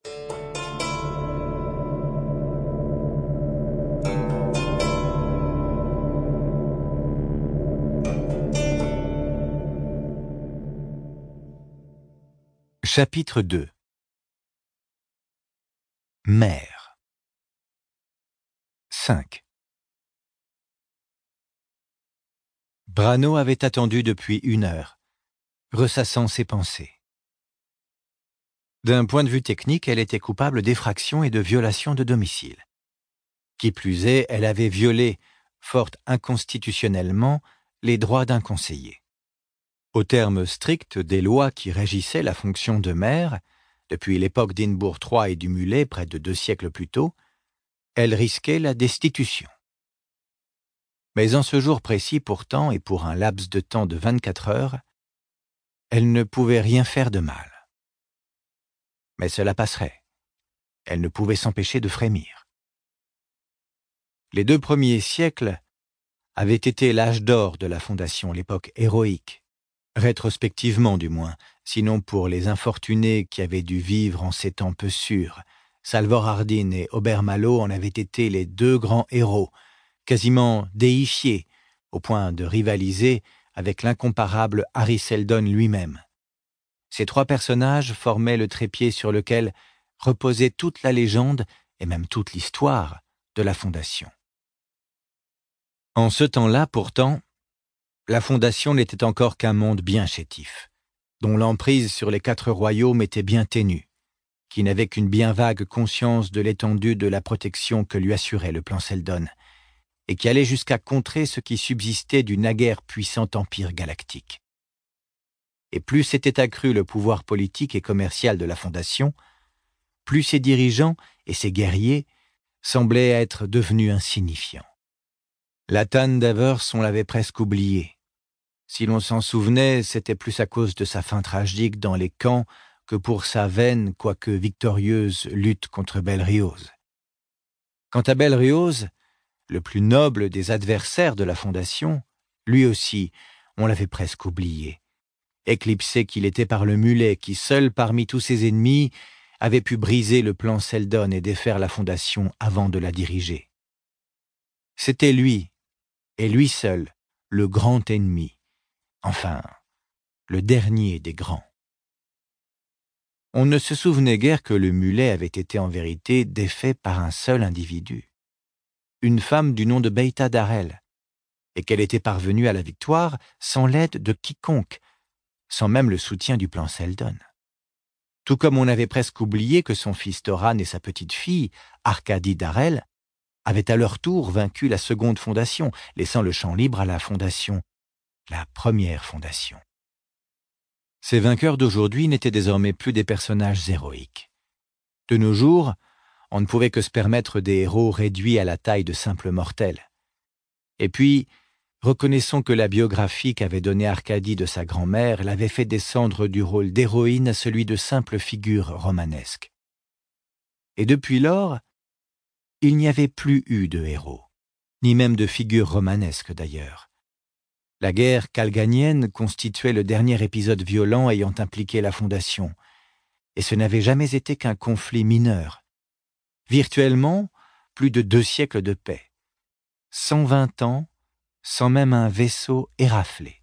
Chapitre 2. Mère. 5. Brano avait attendu depuis 1 heure, ressassant ses pensées. D'un point de vue technique, elle était coupable d'effraction et de violation de domicile. Qui plus est, elle avait violé, fort inconstitutionnellement, les droits d'un conseiller. Au terme strict des lois qui régissaient la fonction de mère, depuis l'époque d'Inbourg III et du Mulet, près de 2 siècles plus tôt, elle risquait la destitution. Mais en ce jour précis pourtant, et pour un laps de temps de 24 heures, elle ne pouvait rien faire de mal. Mais cela passerait. Elle ne pouvait s'empêcher de frémir. Les 2 premiers siècles avaient été l'âge d'or de la Fondation, l'époque héroïque, rétrospectivement du moins, sinon pour les infortunés qui avaient dû vivre en ces temps peu sûrs. Salvor Hardin et Aubert Malo en avaient été les 2 grands héros, quasiment déifiés, au point de rivaliser avec l'incomparable Harry Seldon lui-même. Ces 3 personnages formaient le trépied sur lequel reposait toute la légende et même toute l'histoire de la Fondation. En ce temps-là, pourtant, la Fondation n'était encore qu'un monde bien chétif, dont l'emprise sur les 4 royaumes était bien ténue, qui n'avait qu'une bien vague conscience de l'étendue de la protection que lui assurait le plan Seldon, et qui allait jusqu'à contrer ce qui subsistait du naguère puissant empire galactique. Et plus s'était accru le pouvoir politique et commercial de la Fondation, plus ses dirigeants et ses guerriers semblaient être devenus insignifiants. La Tann d'Avers, on l'avait presque oublié. Si l'on s'en souvenait, c'était plus à cause de sa fin tragique dans les camps que pour sa vaine, quoique victorieuse, lutte contre Bel-Rioz. Quant à Bel-Rioz, le plus noble des adversaires de la Fondation, lui aussi, on l'avait presque oublié, éclipsé qu'il était par le Mulet qui, seul parmi tous ses ennemis, avait pu briser le plan Seldon et défaire la Fondation avant de la diriger. C'était lui, et lui seul, le grand ennemi, enfin, le dernier des grands. On ne se souvenait guère que le Mulet avait été en vérité défait par un seul individu, une femme du nom de Beita Darel, et qu'elle était parvenue à la victoire sans l'aide de quiconque, sans même le soutien du plan Seldon. Tout comme on avait presque oublié que son fils Thoran et sa petite-fille, Arcadie Darel, avaient à leur tour vaincu la seconde fondation, laissant le champ libre à la fondation, la première fondation. Ces vainqueurs d'aujourd'hui n'étaient désormais plus des personnages héroïques. De nos jours, on ne pouvait que se permettre des héros réduits à la taille de simples mortels. Et puis, reconnaissons que la biographie qu'avait donnée Arcadie de sa grand-mère l'avait fait descendre du rôle d'héroïne à celui de simple figure romanesque. Et depuis lors, il n'y avait plus eu de héros, ni même de figure romanesque d'ailleurs. La guerre calganienne constituait le dernier épisode violent ayant impliqué la Fondation, et ce n'avait jamais été qu'un conflit mineur. Virtuellement, plus de 2 siècles de paix. 120 ans, sans même un vaisseau éraflé.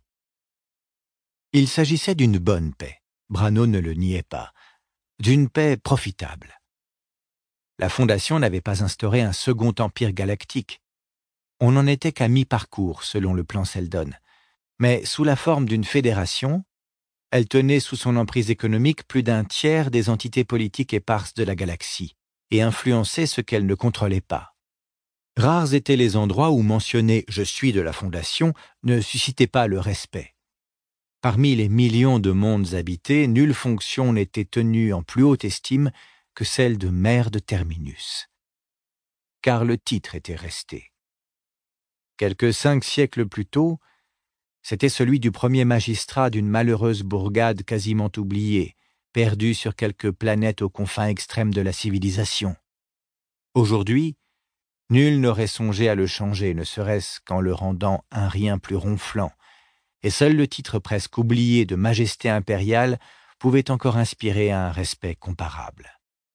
Il s'agissait d'une bonne paix, Brano ne le niait pas, d'une paix profitable. La Fondation n'avait pas instauré un second empire galactique. On n'en était qu'à mi-parcours, selon le plan Seldon. Mais sous la forme d'une fédération, elle tenait sous son emprise économique plus d'un tiers des entités politiques éparses de la galaxie et influençait ce qu'elle ne contrôlait pas. Rares étaient les endroits où mentionner « je suis de la Fondation » ne suscitait pas le respect. Parmi les millions de mondes habités, nulle fonction n'était tenue en plus haute estime que celle de maire de Terminus. Car le titre était resté. Quelques 5 siècles plus tôt, c'était celui du premier magistrat d'une malheureuse bourgade quasiment oubliée, perdue sur quelques planètes aux confins extrêmes de la civilisation. Aujourd'hui, nul n'aurait songé à le changer, ne serait-ce qu'en le rendant un rien plus ronflant, et seul le titre presque oublié de majesté impériale pouvait encore inspirer un respect comparable.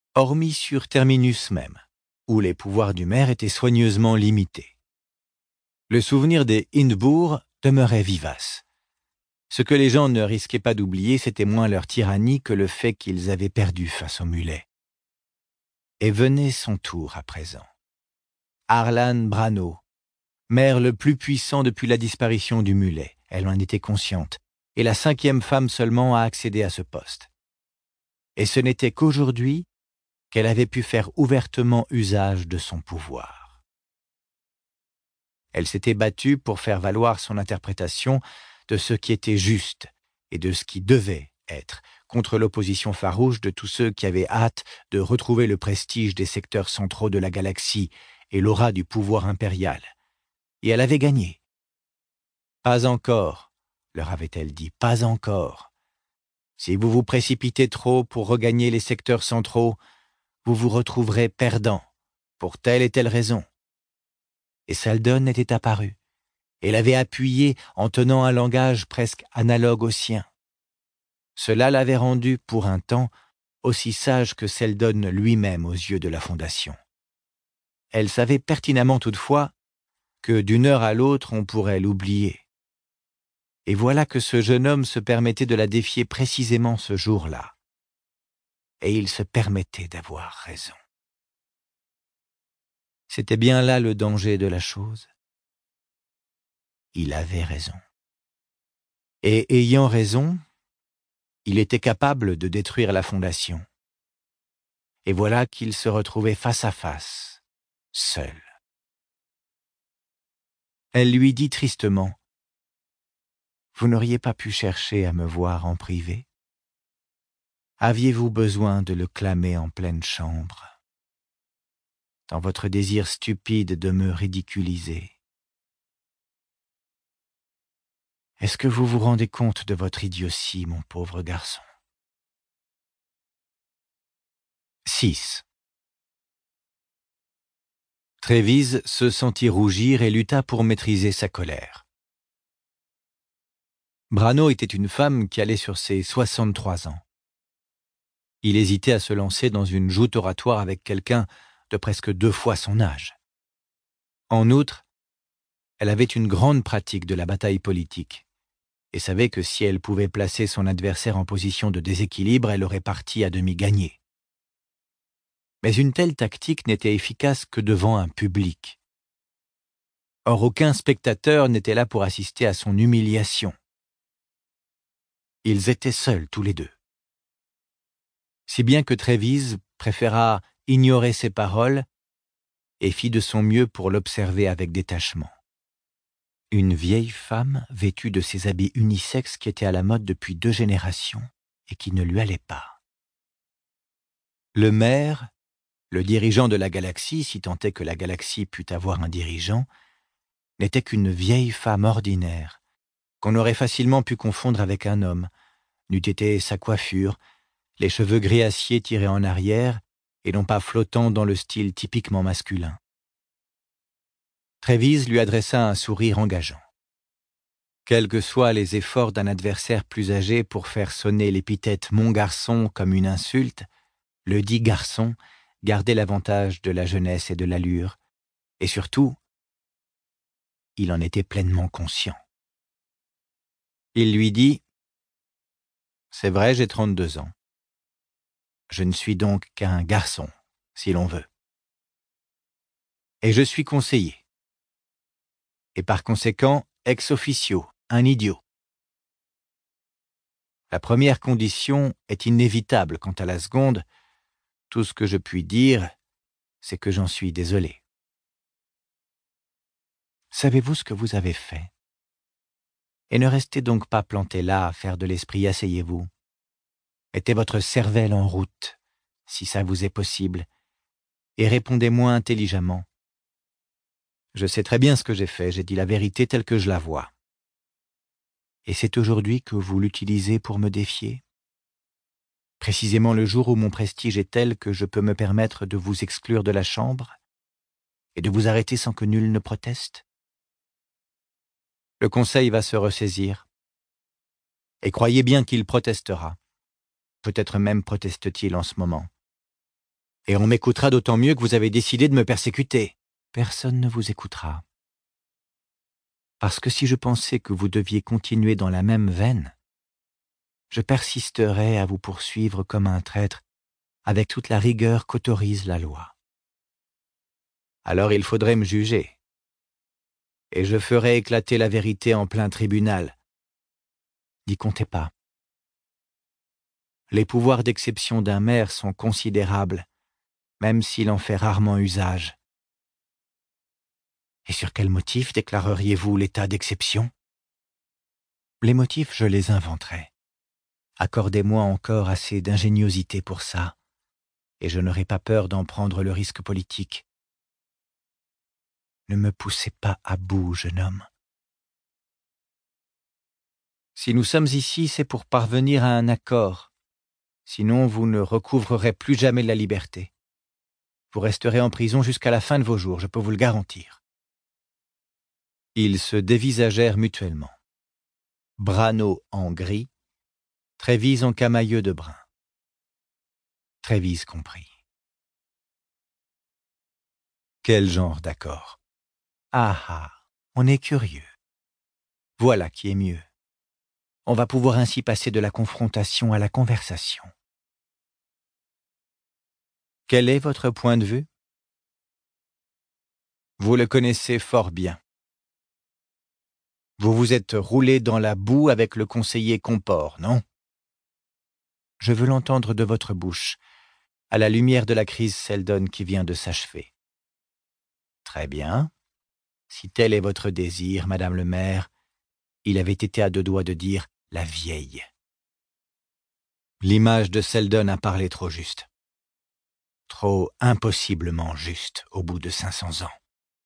hormis sur Terminus même, où les pouvoirs du maire étaient soigneusement limités. Le souvenir des Hindbourg demeurait vivace. Ce que les gens ne risquaient pas d'oublier, c'était moins leur tyrannie que le fait qu'ils avaient perdu face aux mulets. Et venait son tour à présent. Arlan Brano, maire le plus puissant depuis la disparition du mulet, elle en était consciente, et la 5e femme seulement à accéder à ce poste. Et ce n'était qu'aujourd'hui qu'elle avait pu faire ouvertement usage de son pouvoir. Elle s'était battue pour faire valoir son interprétation de ce qui était juste et de ce qui devait être, contre l'opposition farouche de tous ceux qui avaient hâte de retrouver le prestige des secteurs centraux de la galaxie et l'aura du pouvoir impérial. Et elle avait gagné. « Pas encore », leur avait-elle dit, « pas encore. Si vous vous précipitez trop pour regagner les secteurs centraux, vous vous retrouverez perdant, pour telle et telle raison. » Et Seldon était apparu, et l'avait appuyé en tenant un langage presque analogue au sien. Cela l'avait rendu, pour un temps, aussi sage que Seldon lui-même aux yeux de la Fondation. Elle savait pertinemment toutefois que d'une heure à l'autre on pourrait l'oublier. Et voilà que ce jeune homme se permettait de la défier précisément ce jour-là. Et il se permettait d'avoir raison. C'était bien là le danger de la chose. Il avait raison. Et ayant raison, il était capable de détruire la Fondation. Et voilà qu'il se retrouvait face à face, seul. Elle lui dit tristement : « Vous n'auriez pas pu chercher à me voir en privé ? Aviez-vous besoin de le clamer en pleine chambre, dans votre désir stupide de me ridiculiser ? Est-ce que vous vous rendez compte de votre idiotie, mon pauvre garçon ? » 6. Trévise se sentit rougir et lutta pour maîtriser sa colère. Brano était une femme qui allait sur ses 63 ans. Il hésitait à se lancer dans une joute oratoire avec quelqu'un de presque 2 fois son âge. En outre, elle avait une grande pratique de la bataille politique et savait que si elle pouvait placer son adversaire en position de déséquilibre, elle aurait partie à demi gagnée. Mais une telle tactique n'était efficace que devant un public. Or, aucun spectateur n'était là pour assister à son humiliation. Ils étaient seuls tous les deux. Si bien que Trévise préféra ignorer ses paroles et fit de son mieux pour l'observer avec détachement. Une vieille femme vêtue de ces habits unisexes qui étaient à la mode depuis 2 générations et qui ne lui allaient pas. Le maire, le dirigeant de la galaxie, si tant est que la galaxie pût avoir un dirigeant, n'était qu'une vieille femme ordinaire, qu'on aurait facilement pu confondre avec un homme, n'eût été sa coiffure, les cheveux gris acier tirés en arrière et non pas flottants dans le style typiquement masculin. Trévise lui adressa un sourire engageant. Quels que soient les efforts d'un adversaire plus âgé pour faire sonner l'épithète « mon garçon » comme une insulte, le dit garçon gardait l'avantage de la jeunesse et de l'allure, et surtout, il en était pleinement conscient. Il lui dit : « C'est vrai, j'ai 32 ans. Je ne suis donc qu'un garçon, si l'on veut. Et je suis conseiller. Et par conséquent, ex officio, un idiot. La première condition est inévitable. Quant à la seconde, tout ce que je puis dire, c'est que j'en suis désolé. Savez-vous ce que vous avez fait ? Et ne restez donc pas planté là à faire de l'esprit, asseyez-vous. Mettez votre cervelle en route, si ça vous est possible, et répondez-moi intelligemment. Je sais très bien ce que j'ai fait, j'ai dit la vérité telle que je la vois. Et c'est aujourd'hui que vous l'utilisez pour me défier ? Précisément le jour où mon prestige est tel que je peux me permettre de vous exclure de la chambre et de vous arrêter sans que nul ne proteste ? Le Conseil va se ressaisir. Et croyez bien qu'il protestera. Peut-être même proteste-t-il en ce moment. Et on m'écoutera d'autant mieux que vous avez décidé de me persécuter. Personne ne vous écoutera. Parce que si je pensais que vous deviez continuer dans la même veine, je persisterais à vous poursuivre comme un traître avec toute la rigueur qu'autorise la loi. Alors il faudrait me juger. Et je ferai éclater la vérité en plein tribunal. N'y comptez pas. Les pouvoirs d'exception d'un maire sont considérables, même s'il en fait rarement usage. Et sur quel motif déclareriez-vous l'état d'exception? Les motifs, je les inventerai. Accordez-moi encore assez d'ingéniosité pour ça, et je n'aurai pas peur d'en prendre le risque politique. Ne me poussez pas à bout, jeune homme. Si nous sommes ici, c'est pour parvenir à un accord. Sinon, vous ne recouvrerez plus jamais la liberté. Vous resterez en prison jusqu'à la fin de vos jours, je peux vous le garantir. Ils se dévisagèrent mutuellement. Brano en gris, Trévise en camailleux de brun. Trévise comprit. Quel genre d'accord? Ah ah, on est curieux. Voilà qui est mieux. On va pouvoir ainsi passer de la confrontation à la conversation. Quel est votre point de vue? Vous le connaissez fort bien. Vous vous êtes roulé dans la boue avec le conseiller Comport, non? Je veux l'entendre de votre bouche, à la lumière de la crise Seldon qui vient de s'achever. Très bien. Si tel est votre désir, madame le maire, il avait été à deux doigts de dire « la vieille ». L'image de Seldon a parlé trop juste. Trop impossiblement juste au bout de 500 ans.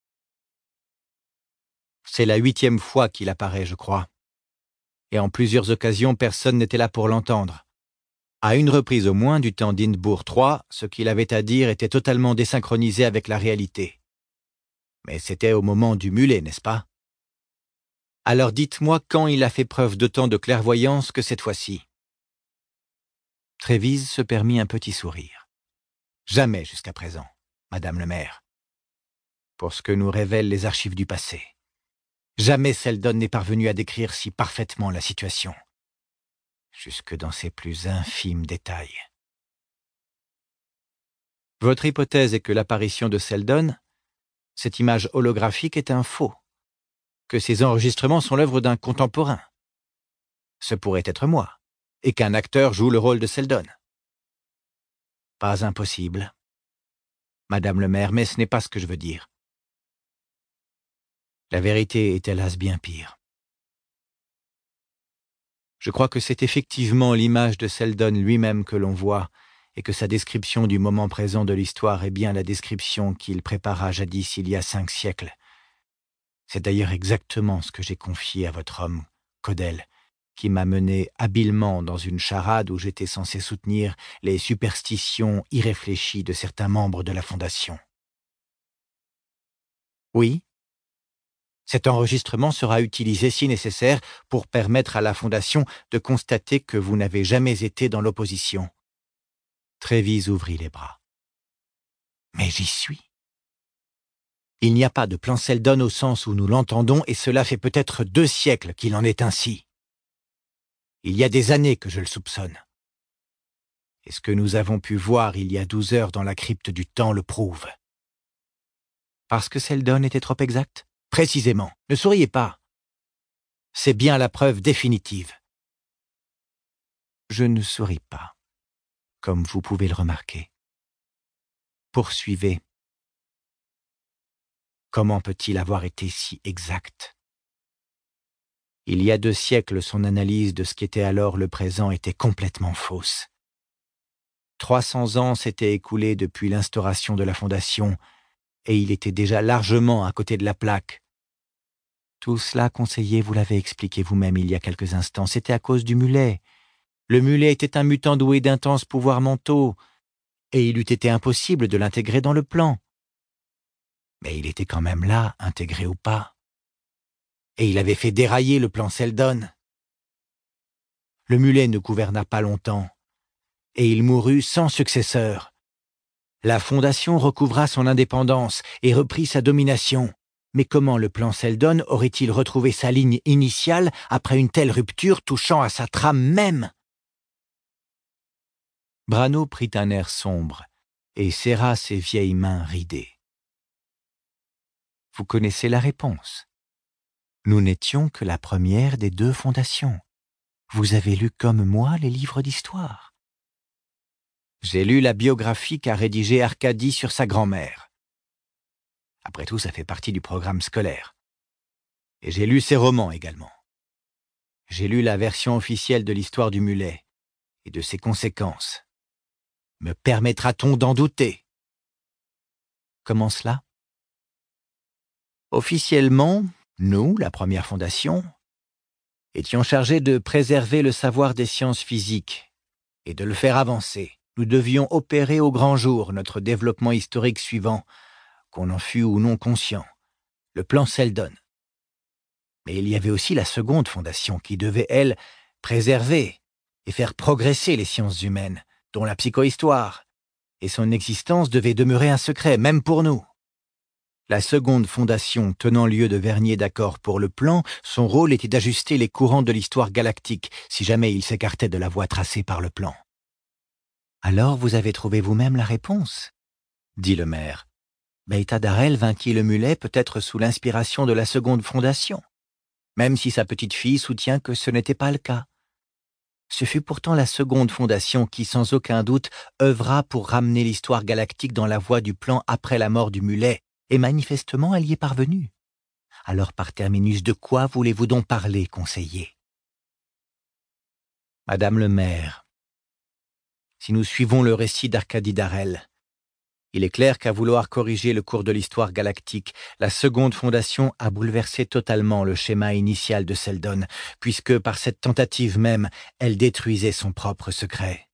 C'est la 8e fois qu'il apparaît, je crois. Et en plusieurs occasions, personne n'était là pour l'entendre. À une reprise au moins du temps d'Hindbourg III, ce qu'il avait à dire était totalement désynchronisé avec la réalité. Mais c'était au moment du mulet, n'est-ce pas? Alors dites-moi quand il a fait preuve d'autant de clairvoyance que cette fois-ci. Trévise se permit un petit sourire. Jamais jusqu'à présent, madame le maire. Pour ce que nous révèlent les archives du passé. Jamais Seldon n'est parvenu à décrire si parfaitement la situation. Jusque dans ses plus infimes détails. Votre hypothèse est que l'apparition de Seldon, cette image holographique, est un faux, que ces enregistrements sont l'œuvre d'un contemporain. Ce pourrait être moi, et qu'un acteur joue le rôle de Seldon. Pas impossible, madame le maire, mais ce n'est pas ce que je veux dire. La vérité est hélas bien pire. Je crois que c'est effectivement l'image de Seldon lui-même que l'on voit, et que sa description du moment présent de l'histoire est bien la description qu'il prépara jadis il y a 5 siècles. C'est d'ailleurs exactement ce que j'ai confié à votre homme, Caudel, qui m'a mené habilement dans une charade où j'étais censé soutenir les superstitions irréfléchies de certains membres de la Fondation. Oui, cet enregistrement sera utilisé si nécessaire pour permettre à la Fondation de constater que vous n'avez jamais été dans l'opposition. Trévise ouvrit les bras. Mais j'y suis. Il n'y a pas de plan Seldon au sens où nous l'entendons et cela fait peut-être 2 siècles qu'il en est ainsi. Il y a des années que je le soupçonne. Et ce que nous avons pu voir il y a 12 heures dans la crypte du temps le prouve. Parce que Seldon était trop exact? Précisément. Ne souriez pas. C'est bien la preuve définitive. Je ne souris pas, comme vous pouvez le remarquer. Poursuivez. Comment peut-il avoir été si exact? Il y a 2 siècles, son analyse de ce qu'était alors le présent était complètement fausse. 300 ans s'étaient écoulés depuis l'instauration de la Fondation, et il était déjà largement à côté de la plaque. Tout cela, conseiller, vous l'avez expliqué vous-même il y a quelques instants, c'était à cause du mulet. Le mulet était un mutant doué d'intenses pouvoirs mentaux, et il eût été impossible de l'intégrer dans le plan. Mais il était quand même là, intégré ou pas. Et il avait fait dérailler le plan Seldon. Le mulet ne gouverna pas longtemps, et il mourut sans successeur. La Fondation recouvra son indépendance et reprit sa domination. Mais comment le plan Seldon aurait-il retrouvé sa ligne initiale après une telle rupture touchant à sa trame même? Brano prit un air sombre et serra ses vieilles mains ridées. Vous connaissez la réponse. Nous n'étions que la première des deux fondations. Vous avez lu comme moi les livres d'histoire. J'ai lu la biographie qu'a rédigée Arcadie sur sa grand-mère. Après tout, ça fait partie du programme scolaire. Et j'ai lu ses romans également. J'ai lu la version officielle de l'histoire du mulet et de ses conséquences. Me permettra-t-on d'en douter? Comment cela? Officiellement, nous, la première fondation, étions chargés de préserver le savoir des sciences physiques et de le faire avancer. Nous devions opérer au grand jour notre développement historique suivant, qu'on en fût ou non conscient, le plan Seldon. Mais il y avait aussi la seconde fondation qui devait, elle, préserver et faire progresser les sciences humaines, dont la psychohistoire, et son existence devait demeurer un secret, même pour nous. La seconde fondation tenant lieu de vernier d'accord pour le plan, son rôle était d'ajuster les courants de l'histoire galactique, si jamais il s'écartait de la voie tracée par le plan. « Alors vous avez trouvé vous-même la réponse ?» dit le maire. « Beïta Darel vainquit le mulet peut-être sous l'inspiration de la seconde fondation, même si sa petite-fille soutient que ce n'était pas le cas. Ce fut pourtant la seconde fondation qui, sans aucun doute, œuvra pour ramener l'histoire galactique dans la voie du plan après la mort du mulet, et manifestement elle y est parvenue. Alors par terminus, de quoi voulez-vous donc parler, conseiller? Madame le maire, si nous suivons le récit d'Arcadie Darel, il est clair qu'à vouloir corriger le cours de l'histoire galactique, la seconde fondation a bouleversé totalement le schéma initial de Seldon, puisque par cette tentative même, elle détruisait son propre secret.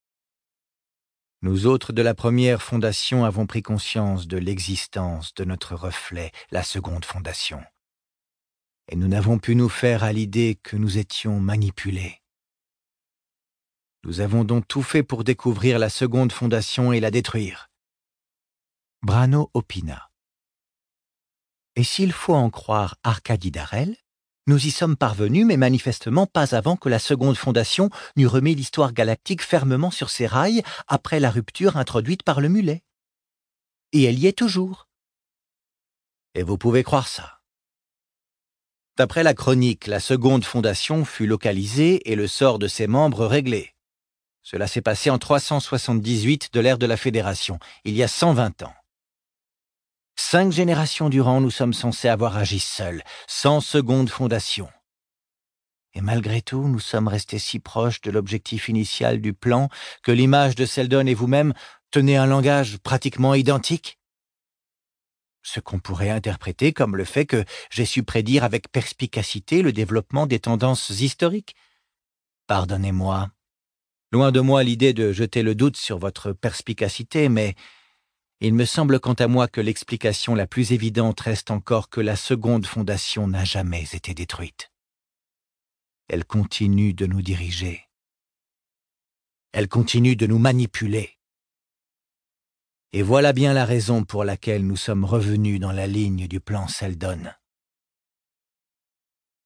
Nous autres de la première fondation avons pris conscience de l'existence de notre reflet, la seconde fondation. Et nous n'avons pu nous faire à l'idée que nous étions manipulés. Nous avons donc tout fait pour découvrir la seconde fondation et la détruire. Brano opina. Et s'il faut en croire Arcadie Darel, nous y sommes parvenus, mais manifestement pas avant que la seconde fondation n'eût remis l'histoire galactique fermement sur ses rails après la rupture introduite par le mulet. Et elle y est toujours. Et vous pouvez croire ça. D'après la chronique, la seconde fondation fut localisée et le sort de ses membres réglé. Cela s'est passé en 378 de l'ère de la Fédération, il y a 120 ans. 5 générations durant, nous sommes censés avoir agi seuls, sans seconde fondation. Et malgré tout, nous sommes restés si proches de l'objectif initial du plan que l'image de Seldon et vous-même tenez un langage pratiquement identique. Ce qu'on pourrait interpréter comme le fait que j'ai su prédire avec perspicacité le développement des tendances historiques. Pardonnez-moi. Loin de moi l'idée de jeter le doute sur votre perspicacité, mais il me semble quant à moi que l'explication la plus évidente reste encore que la seconde fondation n'a jamais été détruite. Elle continue de nous diriger. Elle continue de nous manipuler. Et voilà bien la raison pour laquelle nous sommes revenus dans la ligne du plan Seldon.